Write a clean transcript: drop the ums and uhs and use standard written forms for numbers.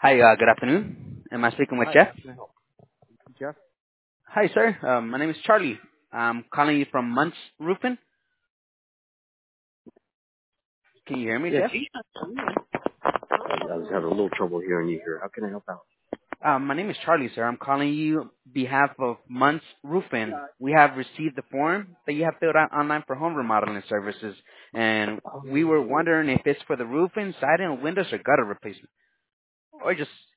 Hi, good afternoon. Am I speaking with Hi, Jeff? how can I help? Jeff? Hi, sir. My name is Charlie. I'm calling you from Muntz Roofing. Can you hear me, Yes. Jeff? I was having a little trouble hearing you here. How can I help out? My name is Charlie, sir. I'm calling you on behalf of Muntz Roofing. We have received the form that you have filled out online for home remodeling services, and we were Oh, wondering if it's for the roofing, siding, windows, or gutter replacement, or just